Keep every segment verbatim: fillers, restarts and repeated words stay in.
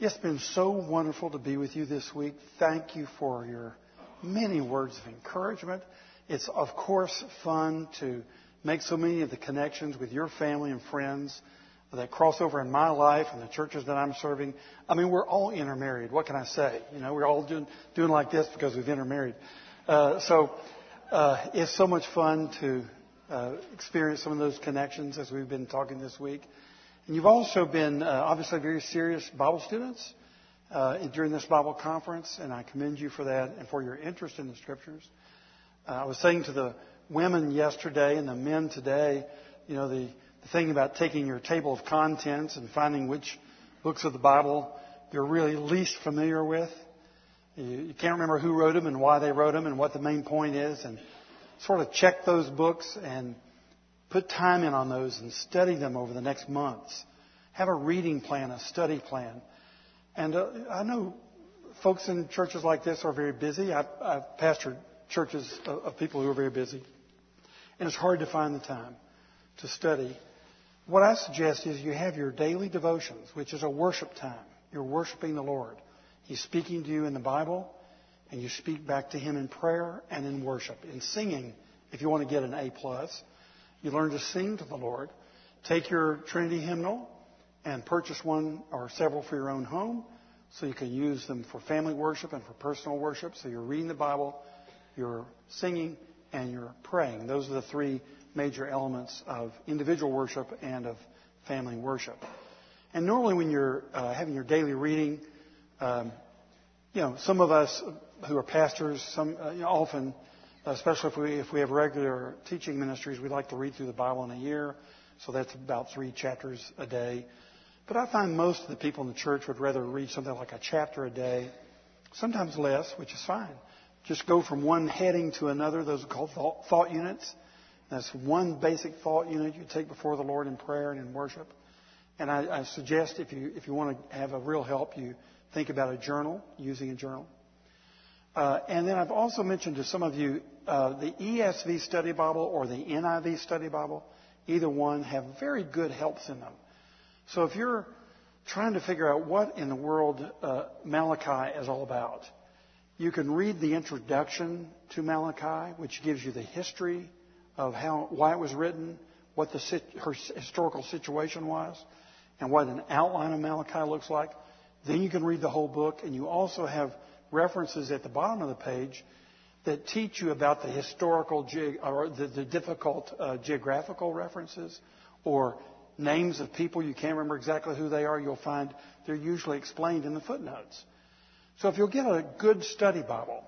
It's been so wonderful to be with you this week. Thank you for your many words of encouragement. It's, of course, fun to make so many of the connections with your family and friends that cross over in my life and the churches that I'm serving. I mean, we're all intermarried. What can I say? You know, we're all doing, doing like this because we've intermarried. Uh, so uh, it's so much fun to uh, experience some of those connections as we've been talking this week. And you've also been uh, obviously very serious Bible students uh, during this Bible conference, and I commend you for that and for your interest in the Scriptures. Uh, I was saying to the women yesterday and the men today, you know, the, the thing about taking your table of contents and finding which books of the Bible you're really least familiar with. You, you can't remember who wrote them and why they wrote them and what the main point is, and sort of check those books and put time in on those and study them over the next months. Have a reading plan, a study plan. And uh, I know folks in churches like this are very busy. I've, I've pastored churches of, of people who are very busy. And it's hard to find the time to study. What I suggest is you have your daily devotions, which is a worship time. You're worshiping the Lord. He's speaking to you in the Bible, and you speak back to Him in prayer and in worship, in singing, if you want to get an A plus. You learn to sing to the Lord. Take your Trinity hymnal and purchase one or several for your own home so you can use them for family worship and for personal worship. So you're reading the Bible, you're singing, and you're praying. Those are the three major elements of individual worship and of family worship. And normally when you're uh, having your daily reading, um, you know, some of us who are pastors, some uh, you know, often... especially if we if we have regular teaching ministries, we like to read through the Bible in a year. So that's about three chapters a day. But I find most of the people in the church would rather read something like a chapter a day, sometimes less, which is fine. Just go from one heading to another. Those are called thought, thought units. That's one basic thought unit you take before the Lord in prayer and in worship. And I, I suggest if you if you want to have a real help, you think about a journal, using a journal. Uh, and then I've also mentioned to some of you uh, the E S V Study Bible or the N I V Study Bible. Either one have very good helps in them. So if you're trying to figure out what in the world uh, Malachi is all about, you can read the introduction to Malachi, which gives you the history of how why it was written, what the her historical situation was, and what an outline of Malachi looks like. Then you can read the whole book, and you also have references at the bottom of the page that teach you about the historical or the, the difficult uh, geographical references or names of people you can't remember exactly who they are. You'll find they're usually explained in the footnotes. So if you'll get a good study Bible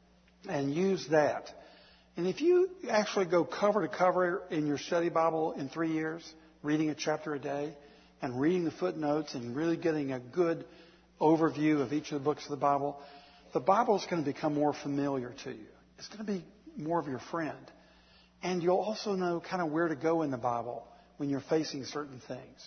and use that, and if you actually go cover to cover in your study Bible in three years, reading a chapter a day and reading the footnotes and really getting a good overview of each of the books of the Bible, the Bible is going to become more familiar to you. It's going to be more of your friend. And you'll also know kind of where to go in the Bible when you're facing certain things.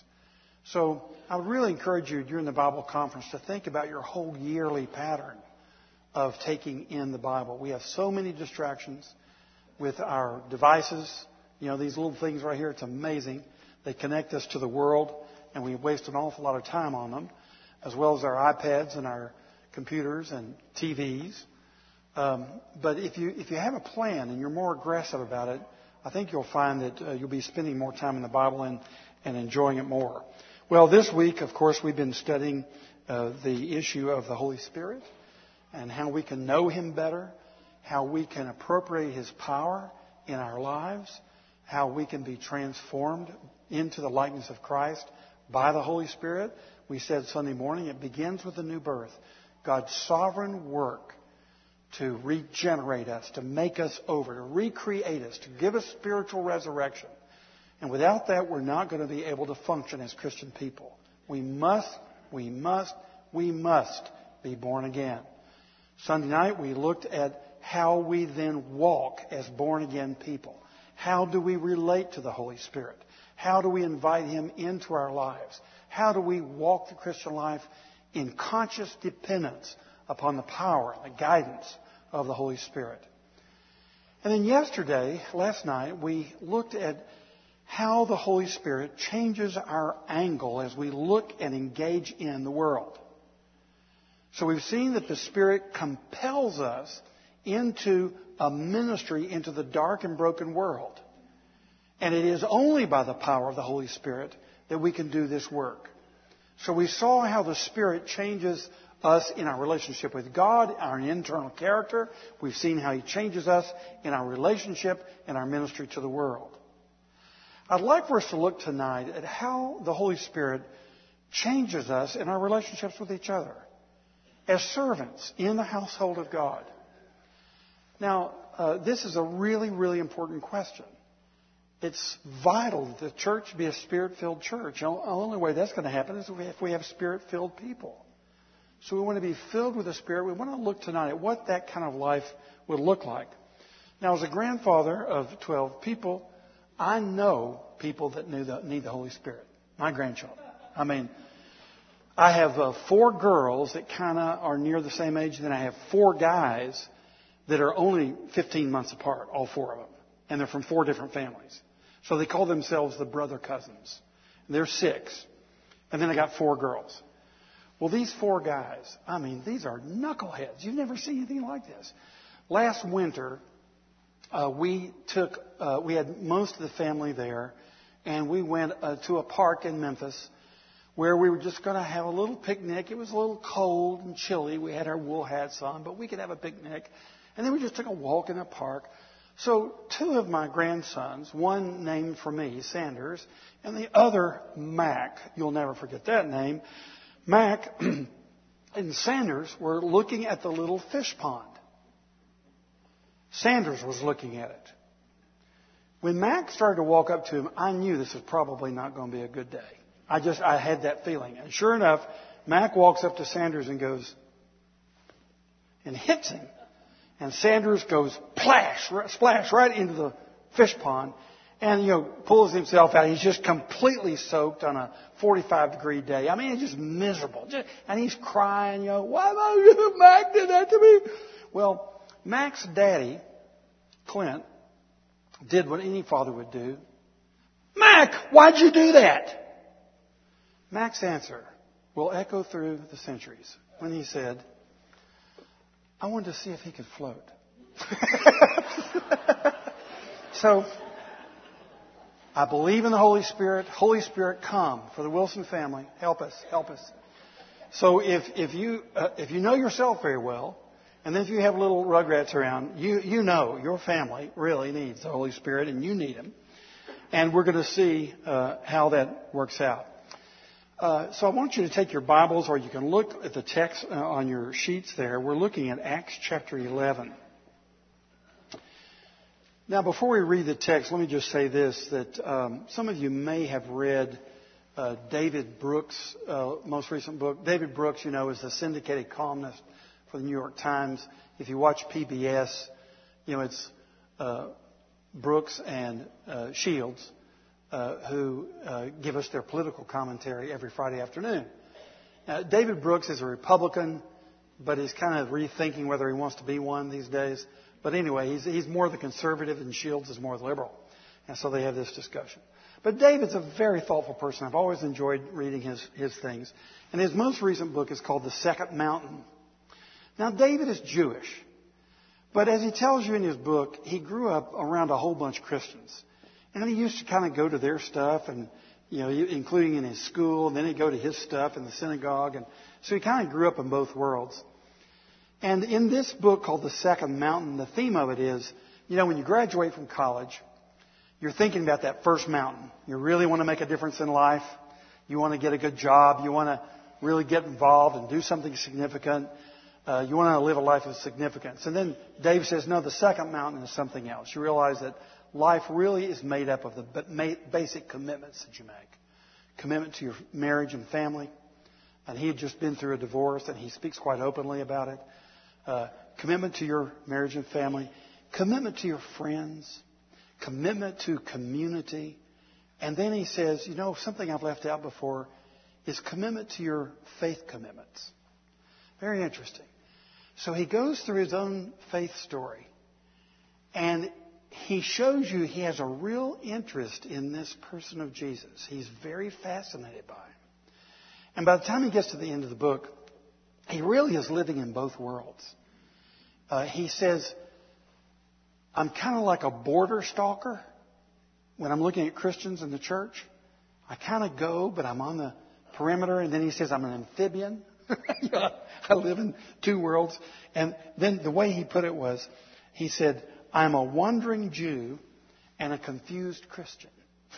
So I would really encourage you during the Bible conference to think about your whole yearly pattern of taking in the Bible. We have so many distractions with our devices. You know, these little things right here, it's amazing. They connect us to the world, and we waste an awful lot of time on them, as well as our iPads and our computers and T Vs. Um, but if you if you have a plan and you're more aggressive about it, I think you'll find that uh, you'll be spending more time in the Bible and, and enjoying it more. Well, this week, of course, we've been studying uh, the issue of the Holy Spirit and how we can know Him better, how we can appropriate His power in our lives, how we can be transformed into the likeness of Christ by the Holy Spirit. We said Sunday morning it begins with a new birth. God's sovereign work to regenerate us, to make us over, to recreate us, to give us spiritual resurrection. And without that, we're not going to be able to function as Christian people. We must, we must, we must be born again. Sunday night, we looked at how we then walk as born-again people. How do we relate to the Holy Spirit? How do we invite Him into our lives? How do we walk the Christian life in conscious dependence upon the power and the guidance of the Holy Spirit? And then yesterday, last night, we looked at how the Holy Spirit changes our angle as we look and engage in the world. So we've seen that the Spirit compels us into a ministry into the dark and broken world. And it is only by the power of the Holy Spirit that we can do this work. So we saw how the Spirit changes us in our relationship with God, our internal character. We've seen how He changes us in our relationship and our ministry to the world. I'd like for us to look tonight at how the Holy Spirit changes us in our relationships with each other as servants in the household of God. Now, uh, this is a really, really important question. It's vital that the church be a Spirit-filled church. The only way that's going to happen is if we have Spirit-filled people. So we want to be filled with the Spirit. We want to look tonight at what that kind of life would look like. Now, as a grandfather of twelve people, I know people that need the, need the Holy Spirit. My grandchildren. I mean, I have uh, four girls that kind of are near the same age. Then I have four guys that are only fifteen months apart, all four of them. And they're from four different families. So they call themselves the brother cousins. And they're six. And then I got four girls. Well, these four guys, I mean, these are knuckleheads. You've never seen anything like this. Last winter, uh, we took, uh, we had most of the family there, and we went uh, to a park in Memphis where we were just going to have a little picnic. It was a little cold and chilly. We had our wool hats on, but we could have a picnic. And then we just took a walk in the park. So two of my grandsons, one named for me, Sanders, and the other, Mac. You'll never forget that name. Mac and Sanders were looking at the little fish pond. Sanders was looking at it. When Mac started to walk up to him, I knew this was probably not going to be a good day. I just, I had that feeling. And sure enough, Mac walks up to Sanders and goes, and hits him. And Sanders goes plash, splash right into the fish pond and, you know, pulls himself out. He's just completely soaked on a forty-five degree day. I mean, it's just miserable. Just, and he's crying, you know, why did Mac did that to me? Well, Mac's daddy, Clint, did what any father would do. Mac, why'd you do that? Mac's answer will echo through the centuries when he said, I wanted to see if he could float. So, I believe in the Holy Spirit. Holy Spirit, come for the Wilson family. Help us, help us. So if if you uh, if you know yourself very well, and then if you have little rugrats around, you you know your family really needs the Holy Spirit, and you need Him. And we're going to see uh, how that works out. Uh, so I want you to take your Bibles, or you can look at the text uh, on your sheets there. We're looking at Acts chapter eleven. Now, before we read the text, let me just say this, that um, some of you may have read uh, David Brooks' uh, most recent book. David Brooks, you know, is the syndicated columnist for the New York Times. If you watch P B S, you know, it's uh, Brooks and uh, Shields uh, who uh, give us their political commentary every Friday afternoon. Now, David Brooks is a Republican, but he's kind of rethinking whether he wants to be one these days. But anyway, he's, he's more the conservative and Shields is more the liberal. And so they have this discussion. But David's a very thoughtful person. I've always enjoyed reading his, his things. And his most recent book is called The Second Mountain. Now, David is Jewish. But as he tells you in his book, he grew up around a whole bunch of Christians. And he used to kind of go to their stuff, and you know, including in his school, and then he'd go to his stuff in the synagogue. And so he kind of grew up in both worlds. And in this book called The Second Mountain, the theme of it is, you know, when you graduate from college, you're thinking about that first mountain. You really want to make a difference in life. You want to get a good job. You want to really get involved and do something significant. Uh, you want to live a life of significance. And then Dave says, no, the second mountain is something else. You realize that life really is made up of the basic commitments that you make. Commitment to your marriage and family. And he had just been through a divorce, and he speaks quite openly about it. Uh, commitment to your marriage and family, commitment to your friends, commitment to community. And then he says, you know, something I've left out before is commitment to your faith commitments. Very interesting. So he goes through his own faith story, and he shows you he has a real interest in this person of Jesus. He's very fascinated by him. And by the time he gets to the end of the book, he really is living in both worlds. Uh, he says, I'm kind of like a border stalker when I'm looking at Christians in the church. I kind of go, but I'm on the perimeter. And then he says, I'm an amphibian. Yeah, I live in two worlds. And then the way he put it was, he said, I'm a wandering Jew and a confused Christian.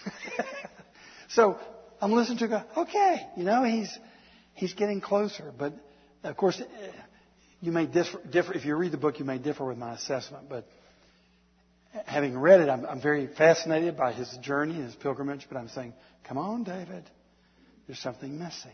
So I'm listening to go, okay, you know, he's he's getting closer. But, of course, you may differ, differ. If you read the book, you may differ with my assessment. But having read it, I'm, I'm very fascinated by his journey and his pilgrimage. But I'm saying, come on, David, there's something missing.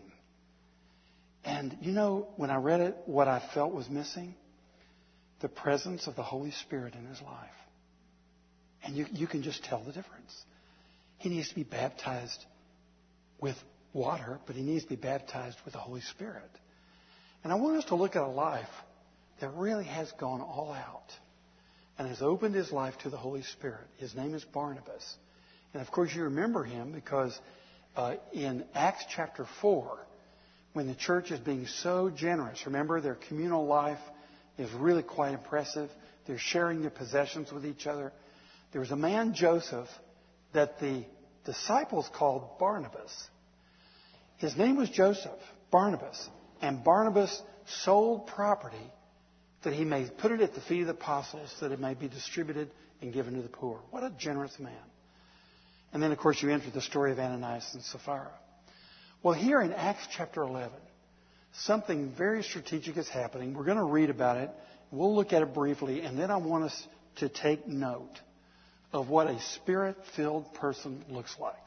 And, you know, when I read it, what I felt was missing? The presence of the Holy Spirit in his life. And you, you can just tell the difference. He needs to be baptized with water, but he needs to be baptized with the Holy Spirit. And I want us to look at a life that really has gone all out and has opened his life to the Holy Spirit. His name is Barnabas. And, of course, you remember him because uh, in Acts chapter four, when the church is being so generous, remember their communal life is really quite impressive. They're sharing their possessions with each other. There was a man, Joseph, that the disciples called Barnabas. His name was Joseph, Barnabas. And Barnabas sold property that he may put it at the feet of the apostles, that it may be distributed and given to the poor. What a generous man. And then, of course, you enter the story of Ananias and Sapphira. Well, here in Acts chapter eleven, something very strategic is happening. We're going to read about it. We'll look at it briefly, and then I want us to take note of what a Spirit-filled person looks like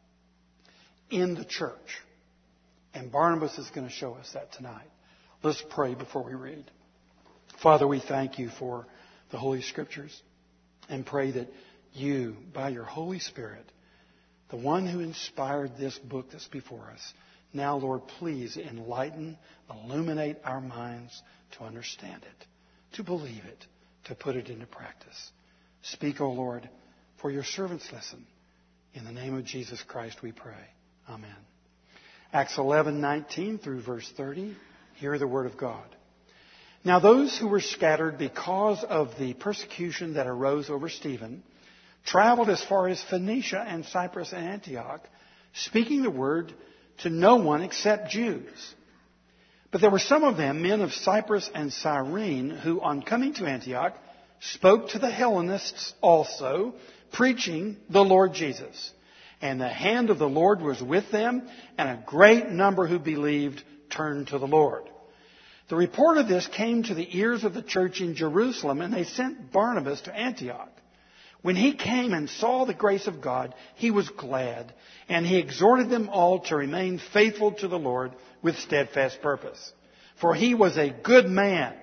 in the church. And Barnabas is going to show us that tonight. Let's pray before we read. Father, we thank you for the Holy Scriptures and pray that you, by your Holy Spirit, the one who inspired this book that's before us, now, Lord, please enlighten, illuminate our minds to understand it, to believe it, to put it into practice. Speak, O Lord, for your servants listen. In the name of Jesus Christ we pray. Amen. Acts eleven nineteen through verse thirty. Hear the word of God. Now those who were scattered because of the persecution that arose over Stephen traveled as far as Phoenicia and Cyprus and Antioch, speaking the word to no one except Jews. But there were some of them, men of Cyprus and Cyrene, who on coming to Antioch spoke to the Hellenists also, preaching the Lord Jesus. And the hand of the Lord was with them, and a great number who believed turned to the Lord. The report of this came to the ears of the church in Jerusalem, and they sent Barnabas to Antioch. When he came and saw the grace of God, he was glad, and he exhorted them all to remain faithful to the Lord with steadfast purpose. For he was a good man,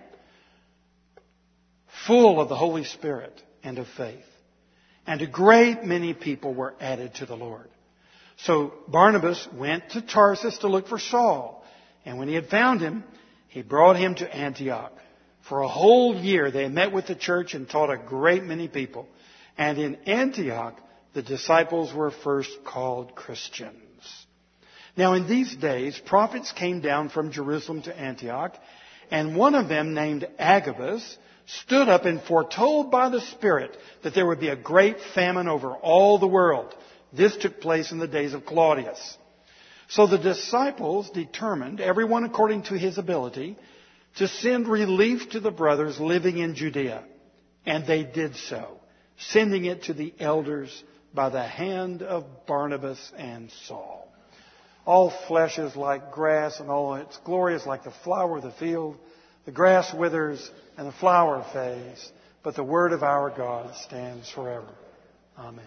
full of the Holy Spirit and of faith. And a great many people were added to the Lord. So Barnabas went to Tarsus to look for Saul. And when he had found him, he brought him to Antioch. For a whole year they met with the church and taught a great many people. And in Antioch, the disciples were first called Christians. Now in these days, prophets came down from Jerusalem to Antioch, and one of them, named Agabus, stood up and foretold by the Spirit that there would be a great famine over all the world. This took place in the days of Claudius. So the disciples determined, everyone according to his ability, to send relief to the brothers living in Judea. And they did so, sending it to the elders by the hand of Barnabas and Saul. All flesh is like grass, and all its glory is like the flower of the field. The grass withers and the flower fades, but the word of our God stands forever. Amen.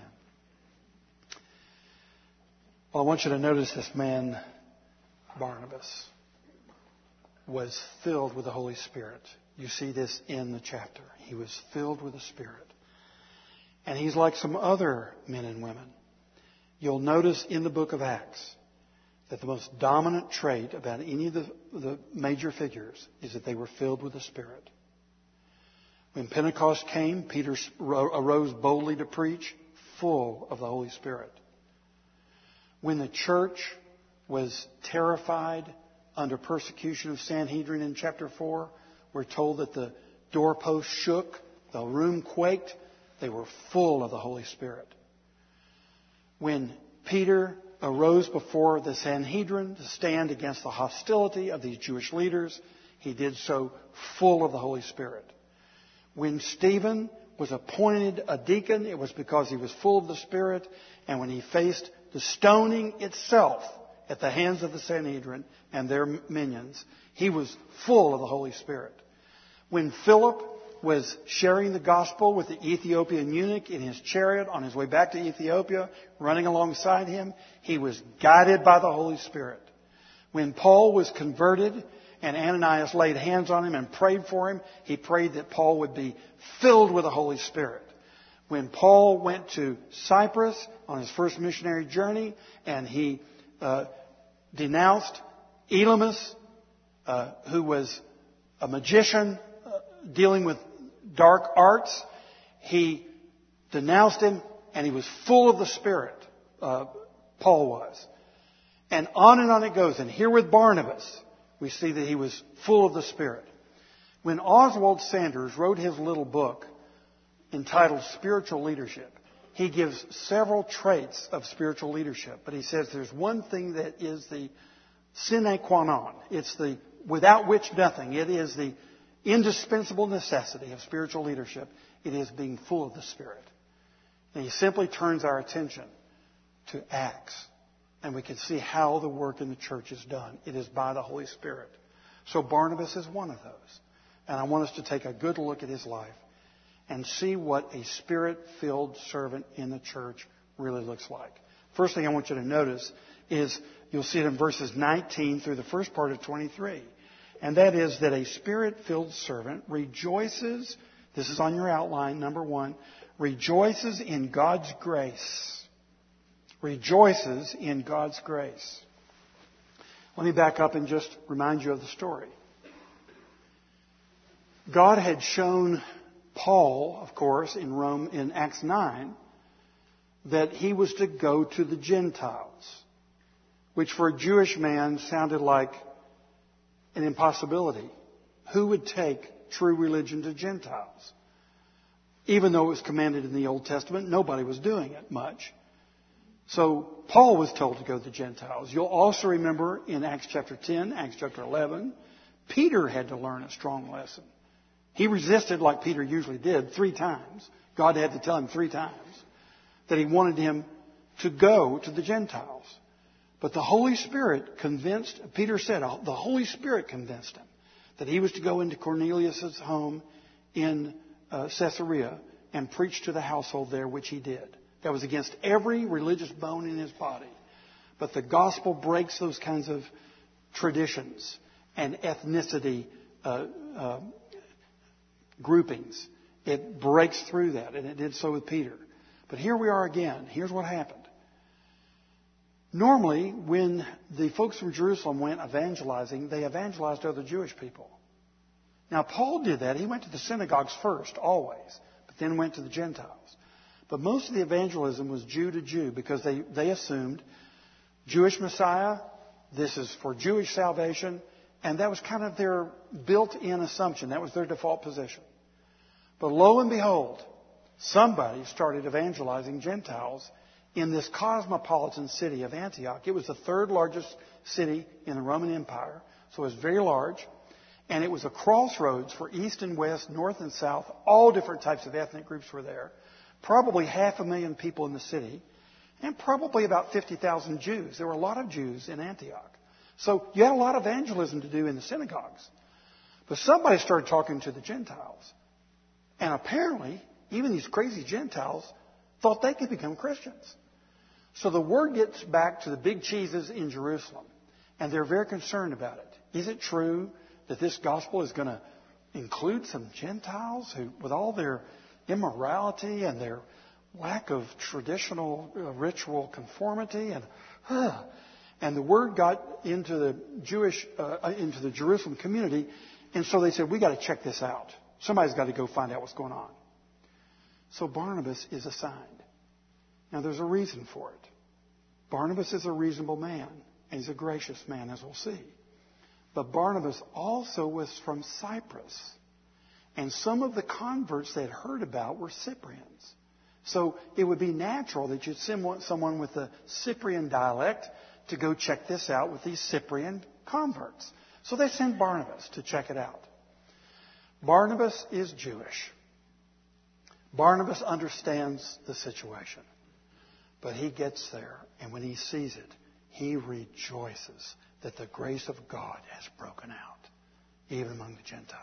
Well, I want you to notice this man, Barnabas, was filled with the Holy Spirit. You see this in the chapter. He was filled with the Spirit. And he's like some other men and women. You'll notice in the book of Acts that the most dominant trait about any of the, the major figures is that they were filled with the Spirit. When Pentecost came, Peter arose boldly to preach, full of the Holy Spirit. When the church was terrified under persecution of Sanhedrin in chapter four. We're told that the doorpost shook, the room quaked. They were full of the Holy Spirit. When Peter arose before the Sanhedrin to stand against the hostility of these Jewish leaders, he did so full of the Holy Spirit. When Stephen was appointed a deacon, it was because he was full of the Spirit. And when he faced the stoning itself at the hands of the Sanhedrin and their minions, he was full of the Holy Spirit. When Philip was sharing the gospel with the Ethiopian eunuch in his chariot on his way back to Ethiopia, running alongside him, he was guided by the Holy Spirit. When Paul was converted and Ananias laid hands on him and prayed for him, he prayed that Paul would be filled with the Holy Spirit. When Paul went to Cyprus on his first missionary journey and he uh, denounced Elymas, uh, who was a magician uh, dealing with dark arts, he denounced him and he was full of the Spirit. Uh, Paul was. And on and on it goes. And here with Barnabas, we see that he was full of the Spirit. When Oswald Sanders wrote his little book entitled Spiritual Leadership, he gives several traits of spiritual leadership. But he says there's one thing that is the sine qua non. It's the without which nothing. It is the indispensable necessity of spiritual leadership. It is being full of the Spirit. And he simply turns our attention to Acts. And we can see how the work in the church is done. It is by the Holy Spirit. So Barnabas is one of those. And I want us to take a good look at his life and see what a Spirit-filled servant in the church really looks like. First thing I want you to notice is you'll see it in verses nineteen through the first part of twenty-three. And that is that a Spirit-filled servant rejoices, this is on your outline, number one, rejoices in God's grace. Rejoices in God's grace. Let me back up and just remind you of the story. God had shown Paul, of course, in Rome in Acts nine, that he was to go to the Gentiles, which for a Jewish man sounded like an impossibility. Who would take true religion to Gentiles? Even though it was commanded in the Old Testament, nobody was doing it much. So Paul was told to go to the Gentiles. You'll also remember in Acts chapter ten, Acts chapter eleven, Peter had to learn a strong lesson. He resisted like Peter usually did three times. God had to tell him three times that he wanted him to go to the Gentiles. But the Holy Spirit convinced, Peter said, the Holy Spirit convinced him that he was to go into Cornelius' home in uh, Caesarea and preach to the household there, which he did. That was against every religious bone in his body. But the gospel breaks those kinds of traditions and ethnicity uh, uh, groupings. It breaks through that, and it did so with Peter. But here we are again. Here's what happened. Normally, when the folks from Jerusalem went evangelizing, they evangelized other Jewish people. Now, Paul did that. He went to the synagogues first, always, but then went to the Gentiles. But most of the evangelism was Jew to Jew because they, they assumed Jewish Messiah, this is for Jewish salvation, and that was kind of their built-in assumption. That was their default position. But lo and behold, somebody started evangelizing Gentiles in this cosmopolitan city of Antioch. It was the third largest city in the Roman Empire, so it was very large. And it was a crossroads for east and west, north and south. All different types of ethnic groups were there. Probably half a million people in the city, and probably about fifty thousand Jews. There were a lot of Jews in Antioch. So you had a lot of evangelism to do in the synagogues. But somebody started talking to the Gentiles. And apparently, even these crazy Gentiles thought they could become Christians. So the word gets back to the big cheeses in Jerusalem, and they're very concerned about it. Is it true that this gospel is going to include some Gentiles who, with all their immorality and their lack of traditional uh, ritual conformity, and uh, and the word got into the Jewish uh, into the Jerusalem community, and so they said, we got to check this out. Somebody's got to go find out what's going on. So Barnabas is assigned. Now there's a reason for it. Barnabas is a reasonable man, and he's a gracious man, as we'll see. But Barnabas also was from Cyprus. And some of the converts they had heard about were Cyprians. So it would be natural that you'd send someone with a Cyprian dialect to go check this out with these Cyprian converts. So they sent Barnabas to check it out. Barnabas is Jewish. Barnabas understands the situation. But he gets there, and when he sees it, he rejoices that the grace of God has broken out, even among the Gentiles.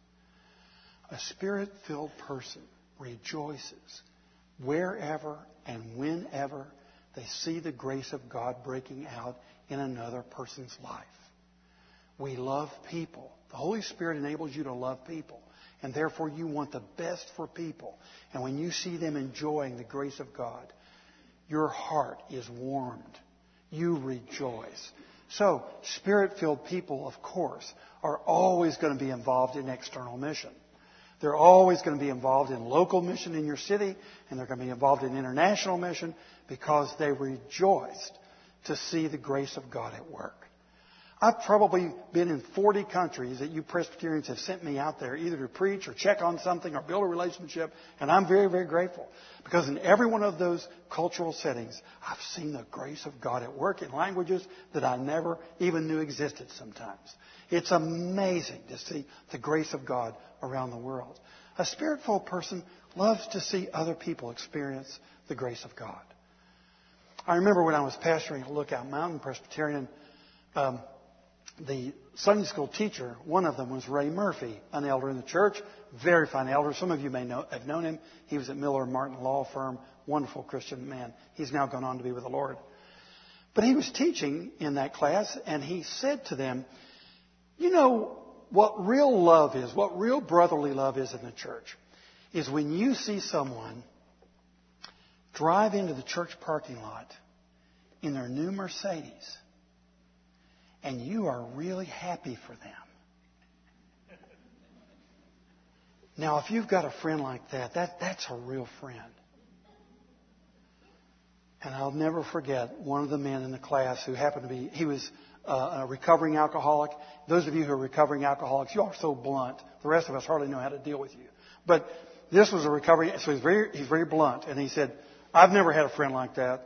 A Spirit-filled person rejoices wherever and whenever they see the grace of God breaking out in another person's life. We love people. The Holy Spirit enables you to love people. And therefore you want the best for people. And when you see them enjoying the grace of God, your heart is warmed. You rejoice. So, Spirit-filled people, of course, are always going to be involved in external mission. They're always going to be involved in local mission in your city, and they're going to be involved in international mission because they rejoiced to see the grace of God at work. I've probably been in forty countries that you Presbyterians have sent me out there either to preach or check on something or build a relationship, and I'm very, very grateful because in every one of those cultural settings, I've seen the grace of God at work in languages that I never even knew existed sometimes. It's amazing to see the grace of God around the world. A Spirit-filled person loves to see other people experience the grace of God. I remember when I was pastoring at Lookout Mountain Presbyterian, um, the Sunday school teacher, one of them was Ray Murphy, an elder in the church, very fine elder. Some of you may know, have known him. He was at Miller Martin Law Firm, wonderful Christian man. He's now gone on to be with the Lord. But he was teaching in that class, and he said to them, you know, what real love is, what real brotherly love is in the church, is when you see someone drive into the church parking lot in their new Mercedes, and you are really happy for them. Now, if you've got a friend like that, that that's a real friend. And I'll never forget one of the men in the class who happened to be, he was uh, a recovering alcoholic. Those of you who are recovering alcoholics, you are so blunt. The rest of us hardly know how to deal with you. But this was a recovering, so he's very, he's very blunt. And he said, I've never had a friend like that.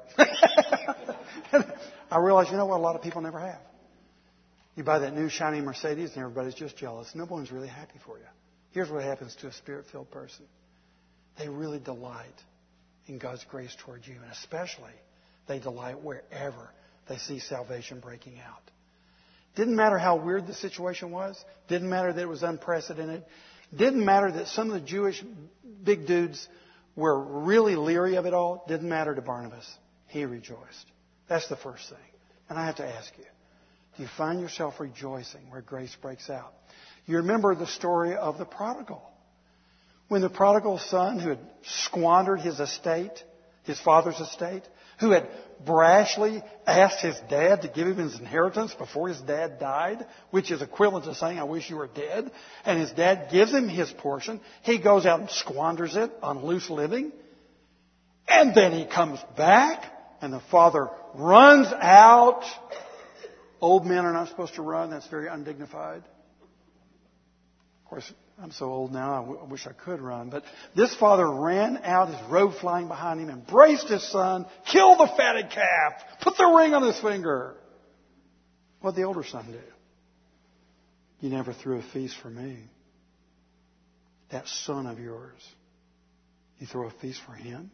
I realized, you know what, a lot of people never have. You buy that new shiny Mercedes and everybody's just jealous. No one's really happy for you. Here's what happens to a Spirit-filled person. They really delight in God's grace towards you. And especially, they delight wherever they see salvation breaking out. Didn't matter how weird the situation was. Didn't matter that it was unprecedented. Didn't matter that some of the Jewish big dudes were really leery of it all. Didn't matter to Barnabas. He rejoiced. That's the first thing. And I have to ask you, do you find yourself rejoicing where grace breaks out? You remember the story of the prodigal. When the prodigal son who had squandered his estate, his father's estate, who had brashly asked his dad to give him his inheritance before his dad died, which is equivalent to saying, I wish you were dead, and his dad gives him his portion, he goes out and squanders it on loose living, and then he comes back, and the father runs out. Old men are not supposed to run. That's very undignified. Of course, I'm so old now, I, w- I wish I could run. But this father ran out, his robe flying behind him, embraced his son, killed the fatted calf, put the ring on his finger. What did the older son do? You never threw a feast for me. That son of yours, you throw a feast for him?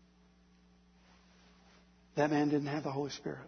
That man didn't have the Holy Spirit.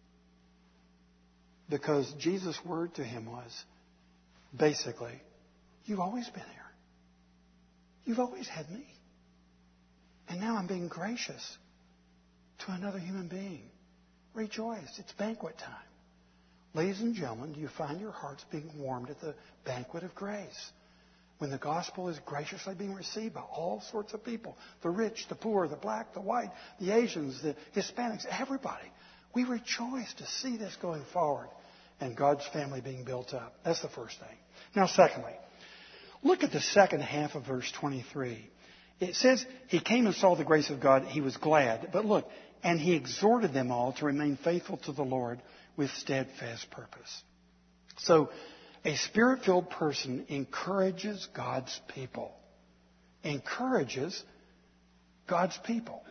Because Jesus' word to him was, basically, you've always been here. You've always had me. And now I'm being gracious to another human being. Rejoice. It's banquet time. Ladies and gentlemen, do you find your hearts being warmed at the banquet of grace? When the gospel is graciously being received by all sorts of people. The rich, the poor, the black, the white, the Asians, the Hispanics, everybody. We rejoice to see this going forward and God's family being built up. That's the first thing. Now, secondly, look at the second half of verse twenty-three. It says, he came and saw the grace of God. He was glad. But look, and he exhorted them all to remain faithful to the Lord with steadfast purpose. So a Spirit-filled person encourages God's people. Encourages God's people.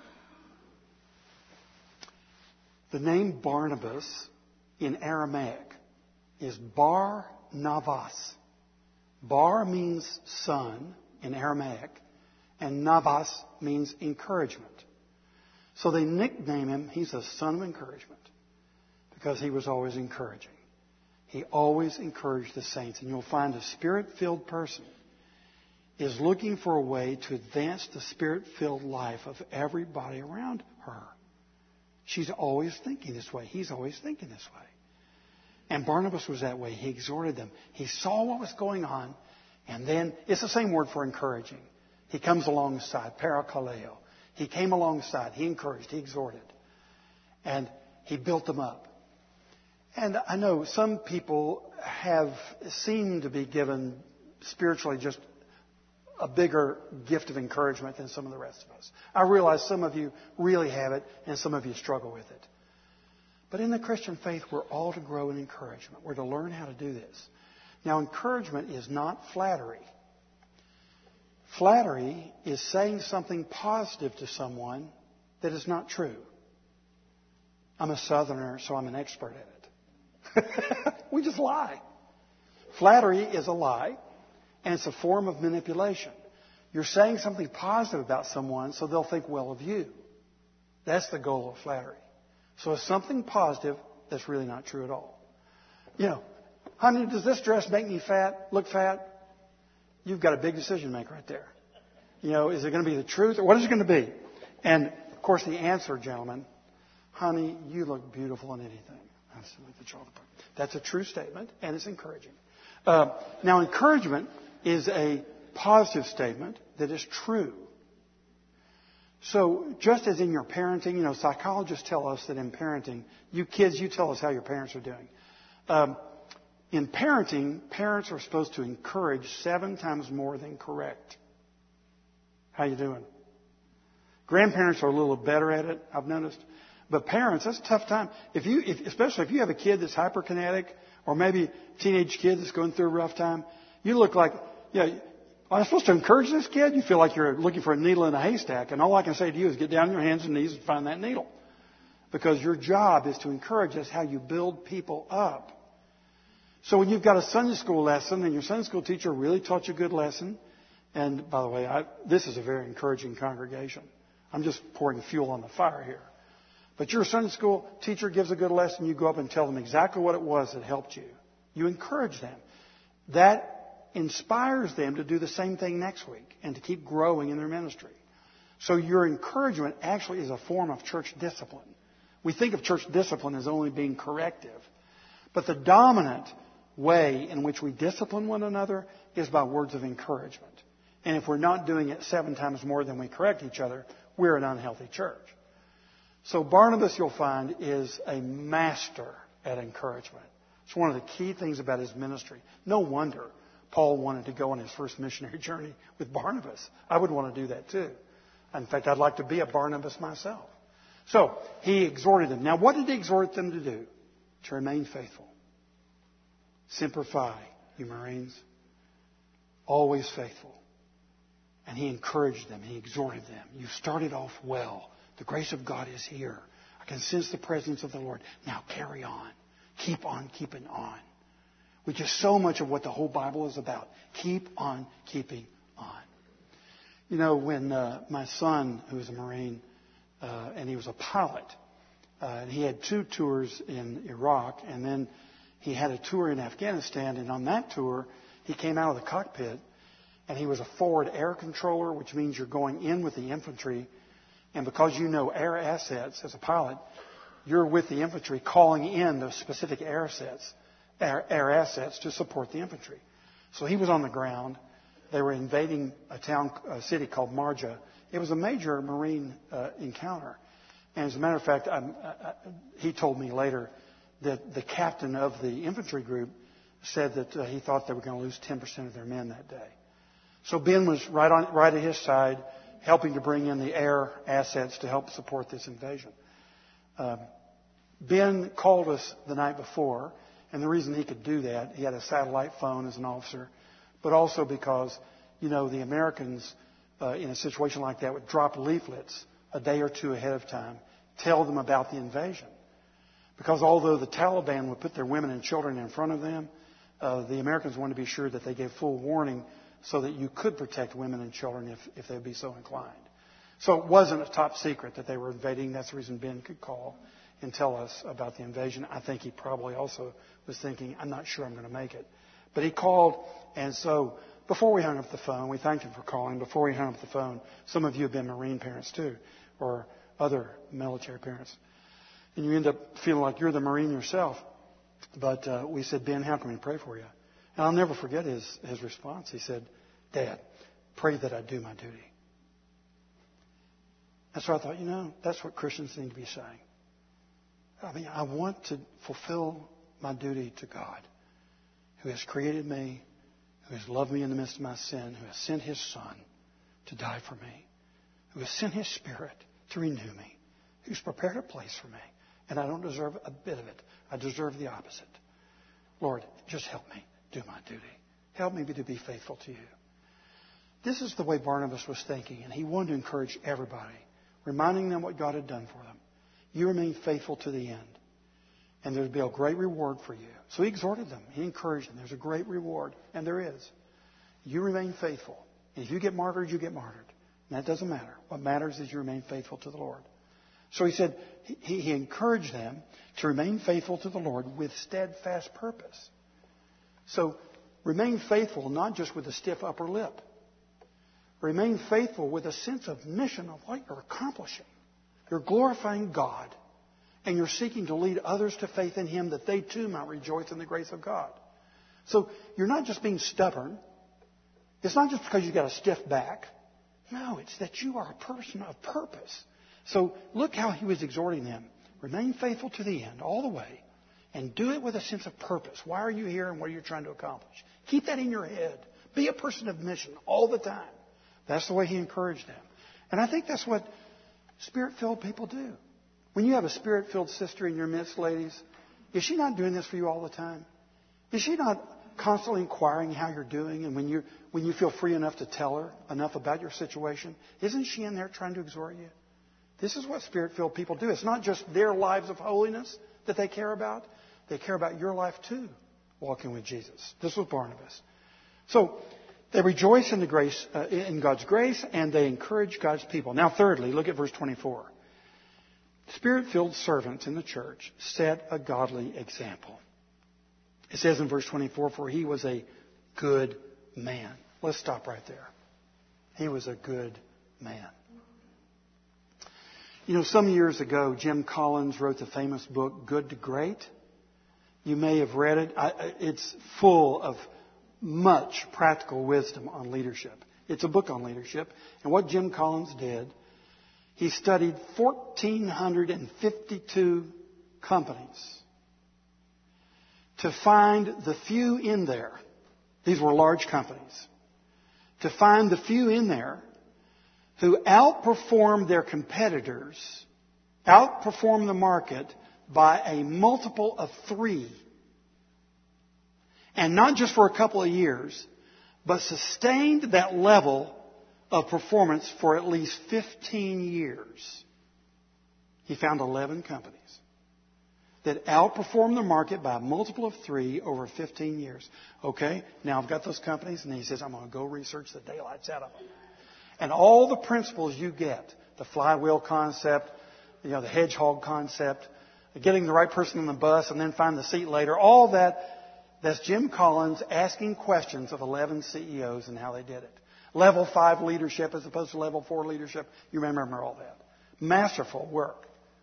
The name Barnabas in Aramaic is Bar Navas. Bar means son in Aramaic, and Navas means encouragement. So they nickname him, he's a son of encouragement, because he was always encouraging. He always encouraged the saints. And you'll find a Spirit-filled person is looking for a way to advance the Spirit-filled life of everybody around her. She's always thinking this way. He's always thinking this way. And Barnabas was that way. He exhorted them. He saw what was going on. And then, it's the same word for encouraging. He comes alongside, parakaleo. He came alongside. He encouraged. He exhorted. And he built them up. And I know some people have seemed to be given spiritually just a bigger gift of encouragement than some of the rest of us. I realize some of you really have it and some of you struggle with it. But in the Christian faith, we're all to grow in encouragement. We're to learn how to do this. Now, encouragement is not flattery. Flattery is saying something positive to someone that is not true. I'm a Southerner, so I'm an expert at it. We just lie. Flattery is a lie, and it's a form of manipulation. You're saying something positive about someone so they'll think well of you. That's the goal of flattery. So it's something positive that's really not true at all. You know, honey, does this dress make me fat, look fat? You've got a big decision to make right there. You know, is it going to be the truth or what is it going to be? And, of course, the answer, gentlemen, honey, you look beautiful in anything. That's a true statement, and it's encouraging. Uh, now, encouragement is a positive statement that is true. So, just as in your parenting, you know, psychologists tell us that in parenting, you kids, you tell us how your parents are doing. Um, in parenting, parents are supposed to encourage seven times more than correct. How you doing? Grandparents are a little better at it, I've noticed. But parents, that's a tough time. If you, if, especially if you have a kid that's hyperkinetic, or maybe a teenage kid that's going through a rough time, you look like, yeah, you know, I'm supposed to encourage this kid? You feel like you're looking for a needle in a haystack, and all I can say to you is get down on your hands and knees and find that needle. Because your job is to encourage. That's how you build people up. So when you've got a Sunday school lesson, and your Sunday school teacher really taught you a good lesson, and by the way, I, this is a very encouraging congregation. I'm just pouring fuel on the fire here. But your Sunday school teacher gives a good lesson, you go up and tell them exactly what it was that helped you. You encourage them. That inspires them to do the same thing next week and to keep growing in their ministry. So your encouragement actually is a form of church discipline. We think of church discipline as only being corrective. But the dominant way in which we discipline one another is by words of encouragement. And if we're not doing it seven times more than we correct each other, we're an unhealthy church. So Barnabas, you'll find, is a master at encouragement. It's one of the key things about his ministry. No wonder Paul wanted to go on his first missionary journey with Barnabas. I would want to do that too. In fact, I'd like to be a Barnabas myself. So he exhorted them. Now, what did he exhort them to do? To remain faithful. Semper Fi, you Marines. Always faithful. And he encouraged them. He exhorted them. You started off well. The grace of God is here. I can sense the presence of the Lord. Now carry on. Keep on keeping on. Which is so much of what the whole Bible is about. Keep on keeping on. You know, when uh, my son, who was a Marine, uh, and he was a pilot, uh, and he had two tours in Iraq, and then he had a tour in Afghanistan, and on that tour, he came out of the cockpit, and he was a forward air controller, which means you're going in with the infantry. And because you know air assets as a pilot, you're with the infantry calling in those specific air assets, air, air assets to support the infantry. So he was on the ground. They were invading a town, a city called Marja. It was a major Marine uh, encounter. And as a matter of fact, I'm, I, he told me later that the captain of the infantry group said that uh, he thought they were going to lose ten percent of their men that day. So Ben was right on, right at his side, helping to bring in the air assets to help support this invasion. Um, Ben called us the night before, And the reason he could do that, he had a satellite phone as an officer, but also because, you know, the Americans uh, in a situation like that would drop leaflets a day or two ahead of time, tell them about the invasion. Because although the Taliban would put their women and children in front of them, uh, the Americans wanted to be sure that they gave full warning so that you could protect women and children if, if they would be so inclined. So it wasn't a top secret that they were invading. That's the reason Ben could call and tell us about the invasion. I think he probably also was thinking, I'm not sure I'm going to make it. But he called, and so before we hung up the phone, we thanked him for calling. Before we hung up the phone, some of you have been Marine parents too, or other military parents. And you end up feeling like you're the Marine yourself. But uh, we said, Ben, how can we pray for you? And I'll never forget his, his response. He said, Dad, pray that I do my duty. And so I thought, you know, that's what Christians need to be saying. I mean, I want to fulfill my duty to God, who has created me, who has loved me in the midst of my sin, who has sent His Son to die for me, who has sent His Spirit to renew me, who's prepared a place for me. And I don't deserve a bit of it. I deserve the opposite. Lord, just help me do my duty. Help me to be faithful to you. This is the way Barnabas was thinking, and he wanted to encourage everybody, reminding them what God had done for them. You remain faithful to the end, and there'll be a great reward for you. So he exhorted them. He encouraged them. There's a great reward, and there is. You remain faithful. And if you get martyred, you get martyred. And that doesn't matter. What matters is you remain faithful to the Lord. So he said, he, he encouraged them to remain faithful to the Lord with steadfast purpose. So remain faithful not just with a stiff upper lip. Remain faithful with a sense of mission of what you're accomplishing. You're glorifying God, and you're seeking to lead others to faith in Him that they too might rejoice in the grace of God. So you're not just being stubborn. It's not just because you've got a stiff back. No, it's that you are a person of purpose. So look how he was exhorting them. Remain faithful to the end, all the way, and do it with a sense of purpose. Why are you here and what are you trying to accomplish? Keep that in your head. Be a person of mission all the time. That's the way he encouraged them. And I think that's what Spirit-filled people do. When you have a Spirit-filled sister in your midst, ladies, is she not doing this for you all the time? Is she not constantly inquiring how you're doing? And when you when you feel free enough to tell her enough about your situation, isn't she in there trying to exhort you? This is what Spirit-filled people do. It's not just their lives of holiness that they care about. They care about your life too, walking with Jesus. This was Barnabas. So they rejoice in the grace, uh, in God's grace, and they encourage God's people. Now, thirdly, look at verse twenty-four. Spirit-filled servants in the church set a godly example. It says in verse twenty-four, for he was a good man. Let's stop right there. He was a good man. You know, some years ago, Jim Collins wrote the famous book, Good to Great. You may have read it. I, it's full of much practical wisdom on leadership. It's a book on leadership. And what Jim Collins did, he studied one thousand four hundred fifty-two companies to find the few in there. These were large companies. To find the few in there who outperformed their competitors, outperformed the market by a multiple of three. And not just for a couple of years, but sustained that level of performance for at least fifteen years. He found eleven companies that outperformed the market by a multiple of three over fifteen years. Okay, now I've got those companies, and he says, I'm going to go research the daylights out of them. And all the principles you get, the flywheel concept, you know, the hedgehog concept, getting the right person on the bus and then find the seat later, all that, that's Jim Collins asking questions of eleven C E Os and how they did it. Level five leadership as opposed to level four leadership. You remember all that. Masterful work.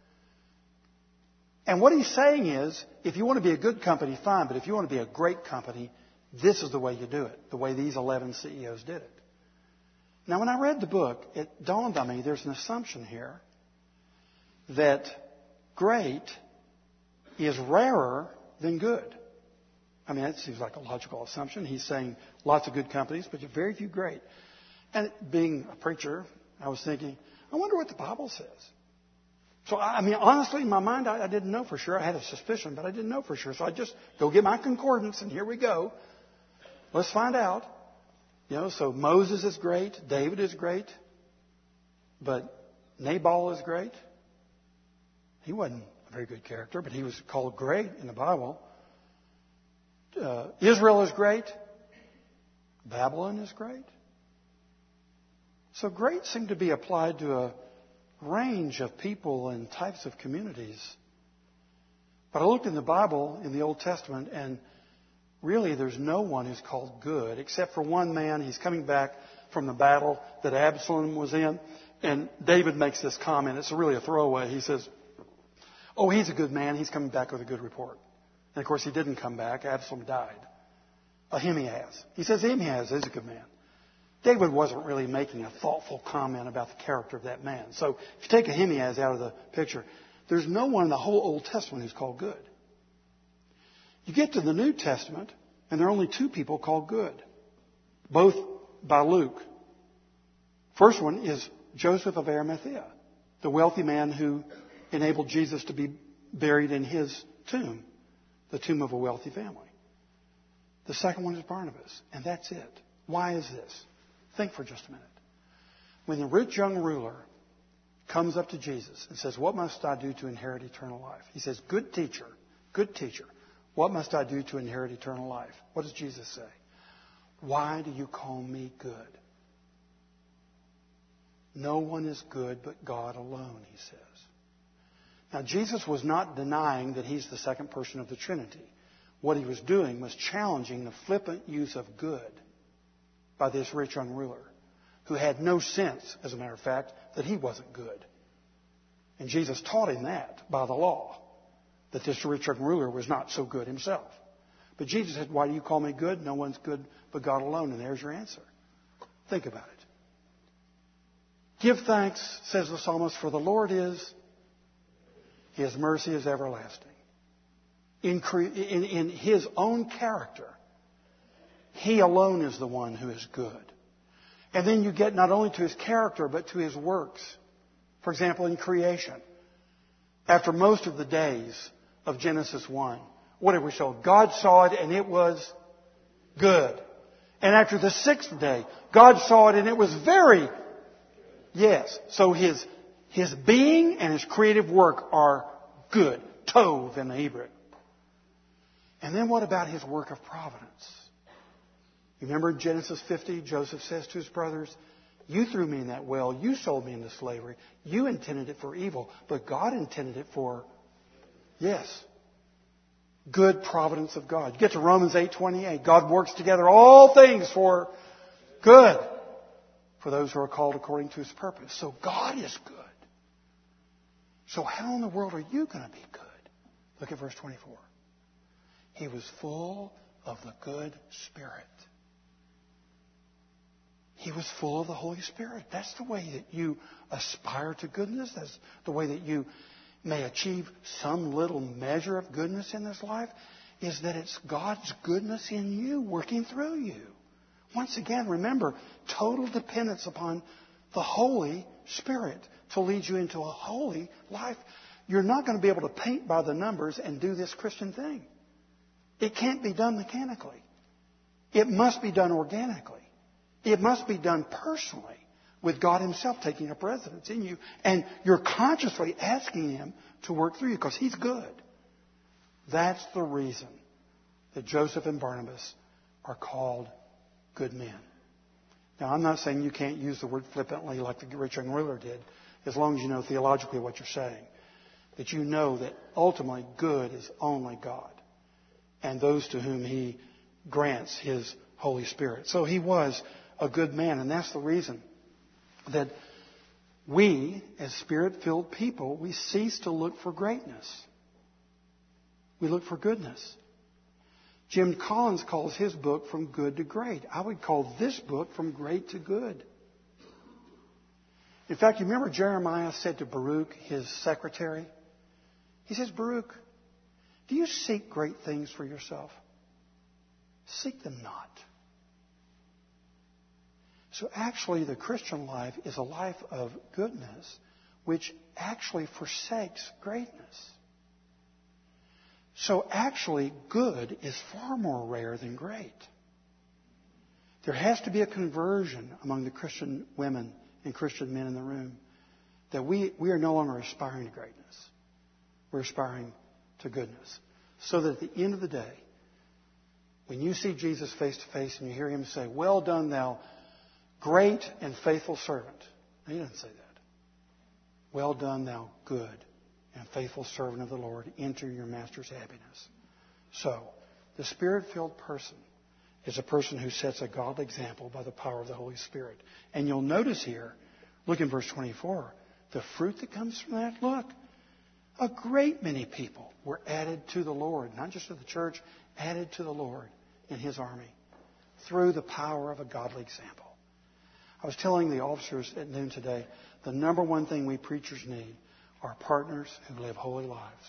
And what he's saying is, if you want to be a good company, fine. But if you want to be a great company, this is the way you do it. The way these eleven C E Os did it. Now, when I read the book, it dawned on me there's an assumption here that great is rarer than good. I mean, that seems like a logical assumption. He's saying lots of good companies, but very few great. And being a preacher, I was thinking, I wonder what the Bible says. So, I mean, honestly, in my mind, I, I didn't know for sure. I had a suspicion, but I didn't know for sure. So I just go get my concordance, and here we go. Let's find out. You know, so Moses is great. David is great. But Nabal is great. He wasn't a very good character, but he was called great in the Bible. Uh, Israel is great. Babylon is great. So great seemed to be applied to a range of people and types of communities. But I looked in the Bible, in the Old Testament, and really there's no one who's called good, except for one man. He's coming back from the battle that Absalom was in, and David makes this comment. It's really a throwaway. He says, oh, he's a good man. He's coming back with a good report. And of course, he didn't come back. Absalom died. Ahimaaz. He says Ahimaaz is a good man. David wasn't really making a thoughtful comment about the character of that man. So if you take Ahimaaz out of the picture, there's no one in the whole Old Testament who's called good. You get to the New Testament, and there are only two people called good, both by Luke. First one is Joseph of Arimathea, the wealthy man who enabled Jesus to be buried in his tomb, the tomb of a wealthy family. The second one is Barnabas, and that's it. Why is this? Think for just a minute. When the rich young ruler comes up to Jesus and says, what must I do to inherit eternal life? He says, good teacher, good teacher, what must I do to inherit eternal life? What does Jesus say? Why do you call me good? No one is good but God alone, he says. Now, Jesus was not denying that he's the second person of the Trinity. What he was doing was challenging the flippant use of good by this rich young ruler, who had no sense, as a matter of fact, that he wasn't good. And Jesus taught him that by the law, that this rich young ruler was not so good himself. But Jesus said, why do you call me good? No one's good but God alone. And there's your answer. Think about it. Give thanks, says the psalmist, for the Lord is, his mercy is everlasting. In, in, in his own character, he alone is the one who is good. And then you get not only to his character, but to his works. For example, in creation. After most of the days of Genesis one, what have we shown? God saw it and it was good. And after the sixth day, God saw it and it was very, yes. So his, his being and his creative work are good. Tov in the Hebrew. And then what about his work of providence? You remember in Genesis fifty, Joseph says to his brothers, you threw me in that well. You sold me into slavery. You intended it for evil, but God intended it for, yes, good providence of God. You get to Romans eight twenty-eight. God works together all things for good for those who are called according to his purpose. So God is good. So how in the world are you going to be good? Look at verse twenty-four. He was full of the good Spirit. He was full of the Holy Spirit. That's the way that you aspire to goodness. That's the way that you may achieve some little measure of goodness in this life, is that it's God's goodness in you working through you. Once again, remember, total dependence upon the Holy Spirit to lead you into a holy life. You're not going to be able to paint by the numbers and do this Christian thing. It can't be done mechanically. It must be done organically. It must be done personally, with God himself taking up residence in you. And you're consciously asking him to work through you because he's good. That's the reason that Joseph and Barnabas are called good men. Now, I'm not saying you can't use the word flippantly like the rich young ruler did, as long as you know theologically what you're saying. That you know that ultimately good is only God and those to whom he grants his Holy Spirit. So he was a good man, and that's the reason that we, as Spirit-filled people, we cease to look for greatness. We look for goodness. Jim Collins calls his book From Good to Great. I would call this book From Great to Good. In fact, you remember Jeremiah said to Baruch, his secretary? He says, Baruch, do you seek great things for yourself? Seek them not. So actually, the Christian life is a life of goodness which actually forsakes greatness. So actually, good is far more rare than great. There has to be a conversion among the Christian women and Christian men in the room that we, we are no longer aspiring to greatness. We're aspiring to goodness. So that at the end of the day, when you see Jesus face to face and you hear him say, "Well done, thou great and faithful servant." He doesn't say that. "Well done, thou good and faithful servant of the Lord. Enter your master's happiness." So, the Spirit-filled person is a person who sets a godly example by the power of the Holy Spirit. And you'll notice here, look in verse twenty-four, the fruit that comes from that. Look, a great many people were added to the Lord, not just to the church, added to the Lord in his army through the power of a godly example. I was telling the officers at noon today, the number one thing we preachers need are partners who live holy lives.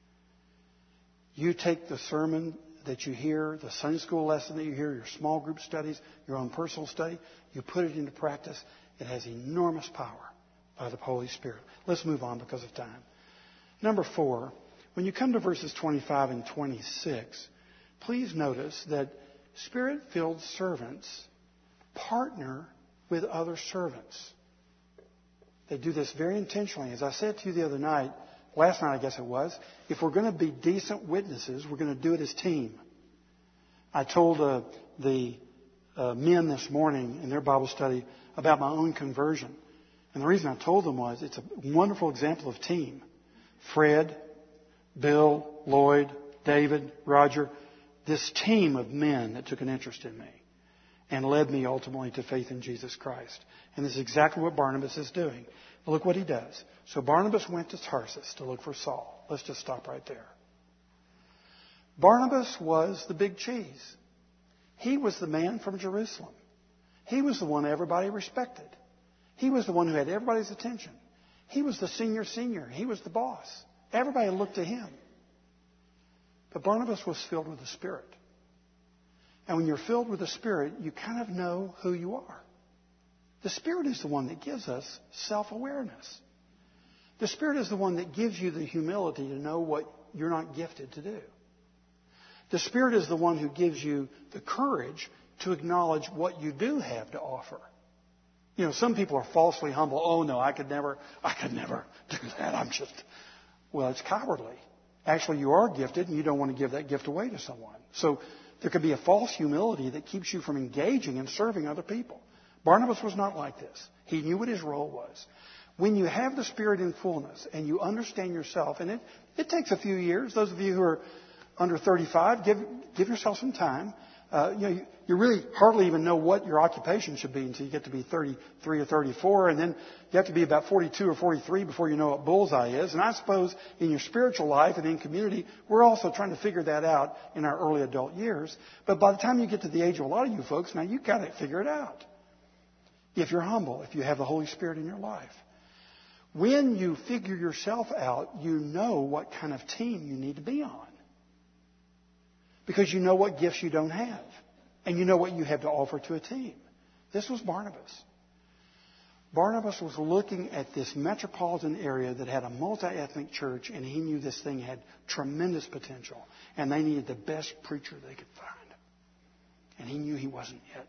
You take the sermon that you hear, the Sunday school lesson that you hear, your small group studies, your own personal study, you put it into practice. It has enormous power by the Holy Spirit. Let's move on because of time. Number four, when you come to verses twenty-five and twenty-six, please notice that Spirit-filled servants partner with other servants. They do this very intentionally. As I said to you the other night, last night I guess it was, if we're going to be decent witnesses, we're going to do it as team. I told uh, the uh, men this morning in their Bible study about my own conversion. And the reason I told them was it's a wonderful example of team. Fred, Bill, Lloyd, David, Roger, this team of men that took an interest in me and led me ultimately to faith in Jesus Christ. And this is exactly what Barnabas is doing. But look what he does. So Barnabas went to Tarsus to look for Saul. Let's just stop right there. Barnabas was the big cheese. He was the man from Jerusalem. He was the one everybody respected. He was the one who had everybody's attention. He was the senior senior. He was the boss. Everybody looked to him. But Barnabas was filled with the Spirit. And when you're filled with the Spirit, you kind of know who you are. The Spirit is the one that gives us self-awareness. The Spirit is the one that gives you the humility to know what you're not gifted to do. The Spirit is the one who gives you the courage to acknowledge what you do have to offer. You know, some people are falsely humble. Oh, no, I could never, I could never do that. I'm just, well, it's cowardly. Actually, you are gifted and you don't want to give that gift away to someone. So there could be a false humility that keeps you from engaging and serving other people. Barnabas was not like this. He knew what his role was. When you have the Spirit in fullness and you understand yourself, and it, it takes a few years. Those of you who are under thirty-five, give, give yourself some time. Uh, you know, you, you really hardly even know what your occupation should be until you get to be thirty-three or thirty-four, and then you have to be about forty-two or forty-three before you know what bullseye is. And I suppose in your spiritual life and in community, we're also trying to figure that out in our early adult years. But by the time you get to the age of a lot of you folks, now you've got to figure it out. If you're humble, if you have the Holy Spirit in your life. When you figure yourself out, you know what kind of team you need to be on. Because you know what gifts you don't have. And you know what you have to offer to a team. This was Barnabas. Barnabas was looking at this metropolitan area that had a multi-ethnic church, and he knew this thing had tremendous potential. And they needed the best preacher they could find. And he knew he wasn't it.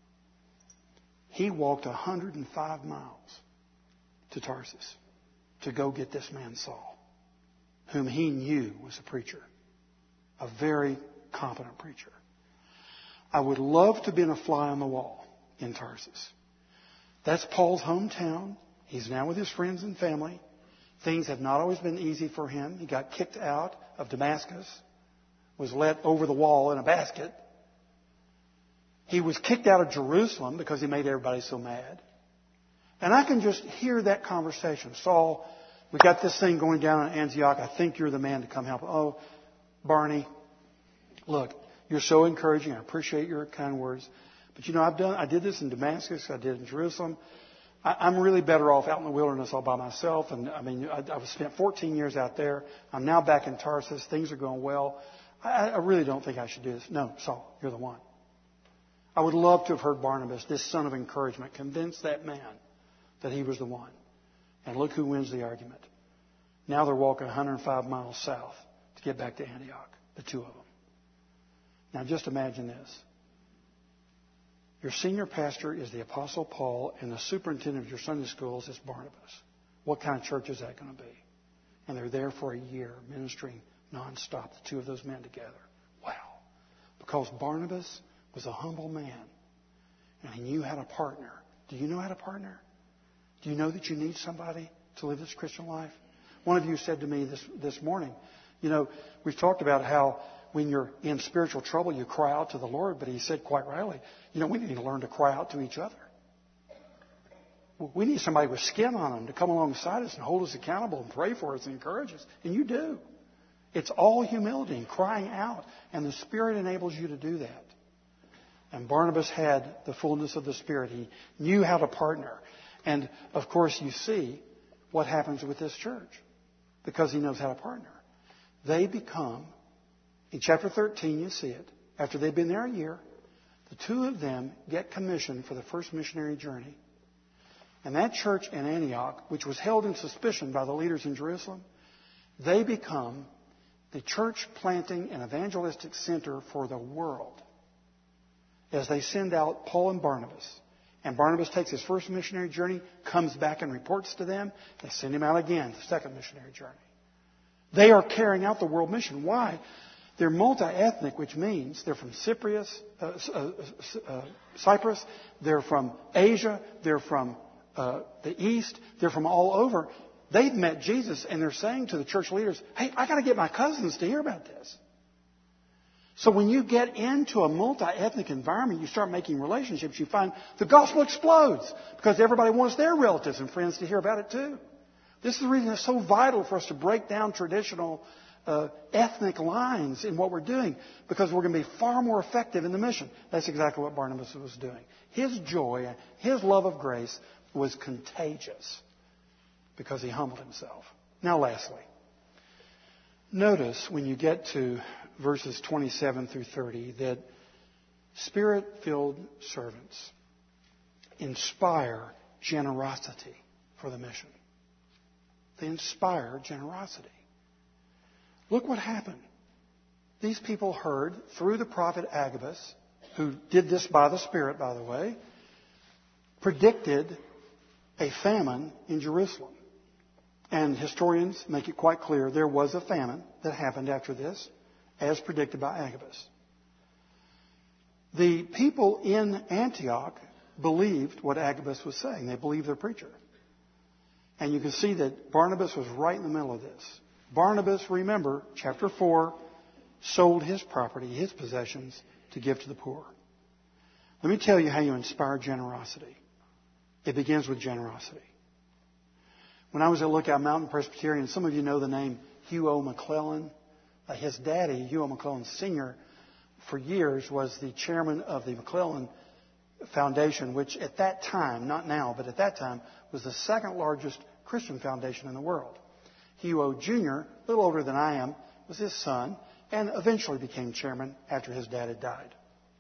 He walked one hundred five miles to Tarsus to go get this man Saul, whom he knew was a preacher, a very competent preacher. I would love to have been a fly on the wall in Tarsus. That's Paul's hometown. He's now with his friends and family. Things have not always been easy for him. He got kicked out of Damascus, was let over the wall in a basket. He was kicked out of Jerusalem because he made everybody so mad. And I can just hear that conversation. Saul, we got this thing going down in Antioch. I think you're the man to come help. Oh, Barney, look, you're so encouraging. I appreciate your kind words. But you know, I've done, I did this in Damascus. I did it in Jerusalem. I, I'm really better off out in the wilderness all by myself. And I mean, I, I've spent fourteen years out there. I'm now back in Tarsus. Things are going well. I, I really don't think I should do this. No, Saul, you're the one. I would love to have heard Barnabas, this son of encouragement, convince that man that he was the one. And look who wins the argument. Now they're walking one hundred five miles south to get back to Antioch, the two of them. Now just imagine this. Your senior pastor is the Apostle Paul, and the superintendent of your Sunday schools is Barnabas. What kind of church is that going to be? And they're there for a year ministering nonstop, the two of those men together. Wow. Because Barnabas was a humble man, and he knew how to partner. Do you know how to partner? Do you know that you need somebody to live this Christian life? One of you said to me this, this morning, you know, we've talked about how when you're in spiritual trouble, you cry out to the Lord, but he said quite rightly, you know, we need to learn to cry out to each other. We need somebody with skin on them to come alongside us and hold us accountable and pray for us and encourage us. And you do. It's all humility and crying out. And the Spirit enables you to do that. And Barnabas had the fullness of the Spirit. He knew how to partner. And, of course, you see what happens with this church because he knows how to partner. They become, in chapter thirteen, you see it, after they've been there a year, the two of them get commissioned for the first missionary journey. And that church in Antioch, which was held in suspicion by the leaders in Jerusalem, they become the church planting and evangelistic center for the world as they send out Paul and Barnabas. And Barnabas takes his first missionary journey, comes back and reports to them. They send him out again, the second missionary journey. They are carrying out the world mission. Why? They're multi-ethnic, which means they're from Cyprus, uh, uh, uh, Cyprus, they're from Asia, they're from uh, the East, they're from all over. They've met Jesus, and they're saying to the church leaders, hey, I got to get my cousins to hear about this. So when you get into a multi-ethnic environment, you start making relationships, you find the gospel explodes because everybody wants their relatives and friends to hear about it too. This is the reason it's so vital for us to break down traditional uh, ethnic lines in what we're doing because we're going to be far more effective in the mission. That's exactly what Barnabas was doing. His joy, his love of grace was contagious because he humbled himself. Now lastly, notice when you get to verses twenty-seven through thirty that Spirit-filled servants inspire generosity for the mission. They inspire generosity. Look what happened. These people heard through the prophet Agabus, who did this by the Spirit, by the way, predicted a famine in Jerusalem. And historians make it quite clear there was a famine that happened after this, as predicted by Agabus. The people in Antioch believed what Agabus was saying. They believed their preacher. And you can see that Barnabas was right in the middle of this. Barnabas, remember, chapter four, sold his property, his possessions, to give to the poor. Let me tell you how you inspire generosity. It begins with generosity. When I was at Lookout Mountain Presbyterian, some of you know the name Hugh O. McClellan. Uh, his daddy, Hugh O. McClellan Senior, for years was the chairman of the McClellan Foundation, which at that time, not now, but at that time, was the second largest Christian foundation in the world. Hugh O. Junior, a little older than I am, was his son, and eventually became chairman after his dad had died.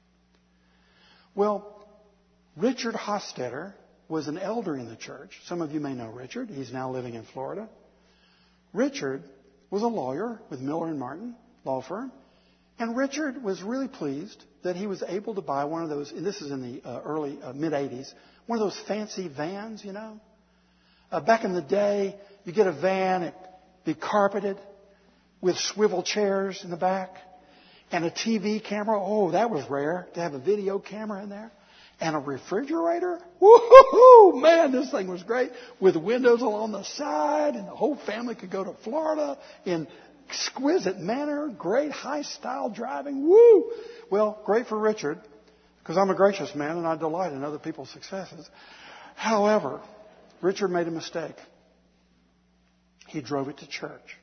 Well, Richard Hostetter was an elder in the church. Some of you may know Richard. He's now living in Florida. Richard was a lawyer with Miller and Martin law firm. And Richard was really pleased that he was able to buy one of those, and this is in the uh, early, uh, mid-eighties, one of those fancy vans, you know. Uh, back in the day, you get a van, it'd be carpeted with swivel chairs in the back and a T V camera. Oh, that was rare to have a video camera in there. And a refrigerator. Woo-hoo-hoo! Man, this thing was great. With windows along the side, and the whole family could go to Florida in exquisite manner. Great high-style driving. Woo! Well, great for Richard, because I'm a gracious man and I delight in other people's successes. However, Richard made a mistake. He drove it to church.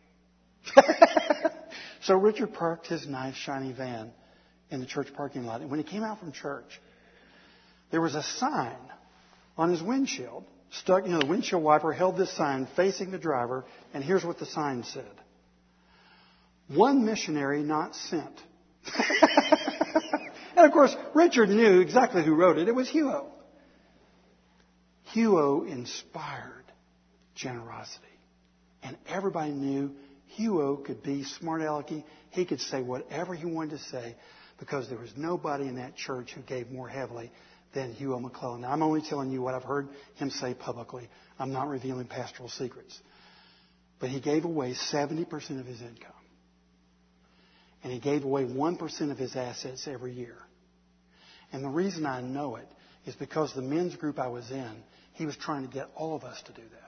So Richard parked his nice, shiny van in the church parking lot. And when he came out from church, there was a sign on his windshield. Stuck, you know, the windshield wiper held this sign facing the driver, and here's what the sign said. One missionary not sent. And of course, Richard knew exactly who wrote it. It was Hugh O. Hugh O inspired generosity. And everybody knew Hugo could be smart alecky. He could say whatever he wanted to say because there was nobody in that church who gave more heavily than Hugo McClellan. Now, I'm only telling you what I've heard him say publicly. I'm not revealing pastoral secrets. But he gave away seventy percent of his income. And he gave away one percent of his assets every year. And the reason I know it is because the men's group I was in, he was trying to get all of us to do that.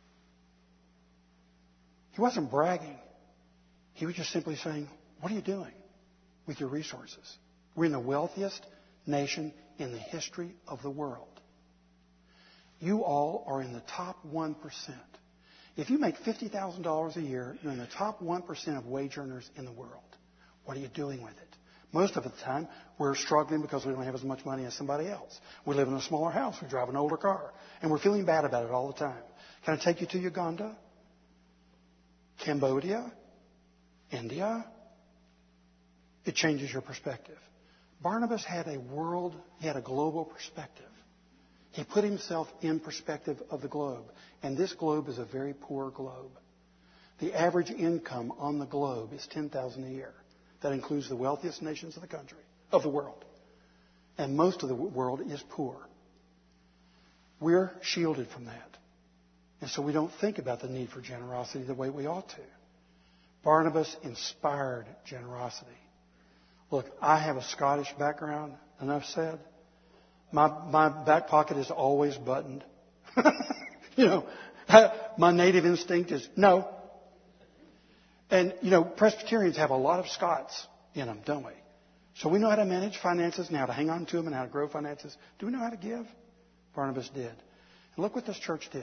He wasn't bragging. He was just simply saying, what are you doing with your resources? We're in the wealthiest nation in the history of the world. You all are in the top one percent. If you make fifty thousand dollars a year, you're in the top one percent of wage earners in the world. What are you doing with it? Most of the time, we're struggling because we don't have as much money as somebody else. We live in a smaller house. We drive an older car. And we're feeling bad about it all the time. Can I take you to Uganda? Cambodia? India? It changes your perspective. Barnabas had a world, he had a global perspective. He put himself in perspective of the globe. And this globe is a very poor globe. The average income on the globe is ten thousand dollars a year. That includes the wealthiest nations of the country, of the world. And most of the world is poor. We're shielded from that. And so we don't think about the need for generosity the way we ought to. Barnabas inspired generosity. Look, I have a Scottish background, enough said. My, my back pocket is always buttoned. You know, my native instinct is no. And, you know, Presbyterians have a lot of Scots in them, don't we? So we know how to manage finances and how to hang on to them and how to grow finances. Do we know how to give? Barnabas did. And look what this church did.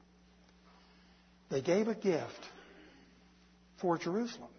They gave a gift for Jerusalem.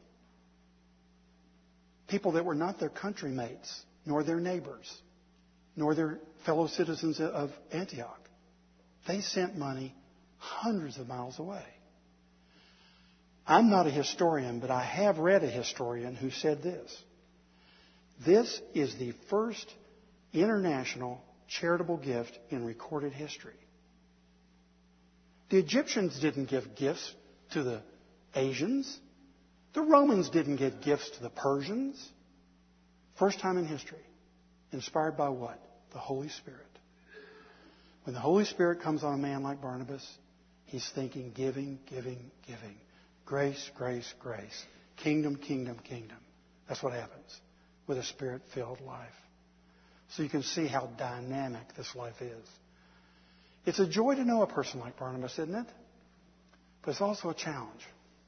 People that were not their country mates, nor their neighbors, nor their fellow citizens of Antioch. They sent money hundreds of miles away. I'm not a historian, but I have read a historian who said this. This is the first international charitable gift in recorded history. The Egyptians didn't give gifts to the Asians. The Romans didn't give gifts to the Persians. First time in history. Inspired by what? The Holy Spirit. When the Holy Spirit comes on a man like Barnabas, he's thinking giving, giving, giving. Grace, grace, grace. Kingdom, kingdom, kingdom. That's what happens with a Spirit-filled life. So you can see how dynamic this life is. It's a joy to know a person like Barnabas, isn't it? But it's also a challenge.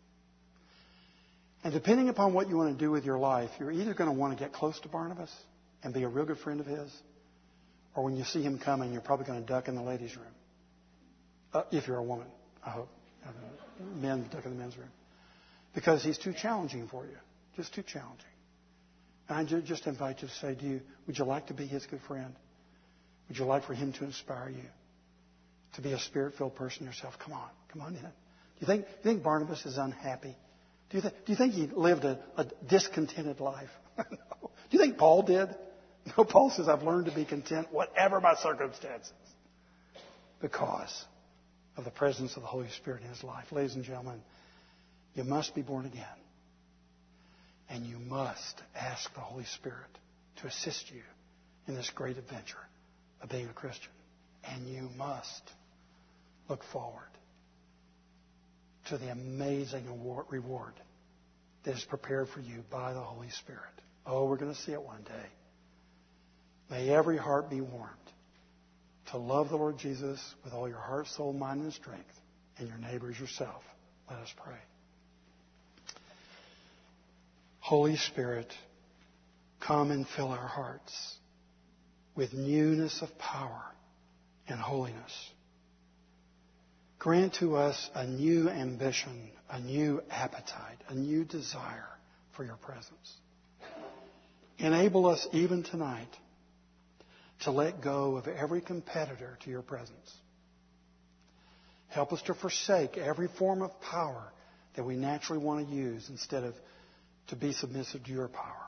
And depending upon what you want to do with your life, you're either going to want to get close to Barnabas and be a real good friend of his, or when you see him coming, you're probably going to duck in the ladies' room. Uh, if you're a woman, I hope. Men duck in the men's room. Because he's too challenging for you. Just too challenging. And I just invite you to say to you, would you like to be his good friend? Would you like for him to inspire you to be a Spirit-filled person yourself? Come on. Come on in. Do you think, do you think Barnabas is unhappy? Do you, th- do you think he lived a, a discontented life? No. Do you think Paul did? No, Paul says, I've learned to be content whatever my circumstances. Because of the presence of the Holy Spirit in his life. Ladies and gentlemen, you must be born again. And you must ask the Holy Spirit to assist you in this great adventure of being a Christian. And you must look forward to the amazing reward that is prepared for you by the Holy Spirit. Oh, we're going to see it one day. May every heart be warmed to love the Lord Jesus with all your heart, soul, mind, and strength, and your neighbors yourself. Let us pray. Holy Spirit, come and fill our hearts with newness of power and holiness. Grant to us a new ambition, a new appetite, a new desire for your presence. Enable us even tonight to let go of every competitor to your presence. Help us to forsake every form of power that we naturally want to use instead of to be submissive to your power.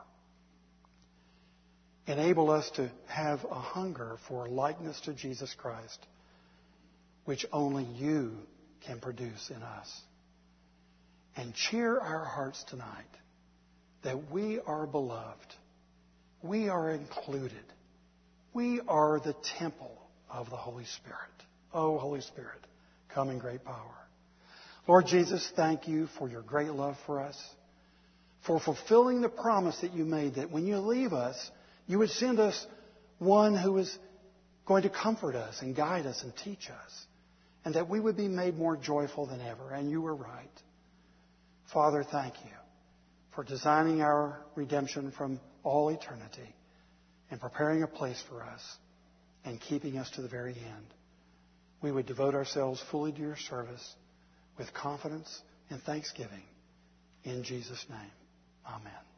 Enable us to have a hunger for likeness to Jesus Christ, which only you can produce in us. And cheer our hearts tonight that we are beloved. We are included. We are the temple of the Holy Spirit. Oh, Holy Spirit, come in great power. Lord Jesus, thank you for your great love for us, for fulfilling the promise that you made that when you leave us, you would send us one who is going to comfort us and guide us and teach us, and that we would be made more joyful than ever. And you were right. Father, thank you for designing our redemption from all eternity and preparing a place for us and keeping us to the very end. We would devote ourselves fully to your service with confidence and thanksgiving. In Jesus' name, amen.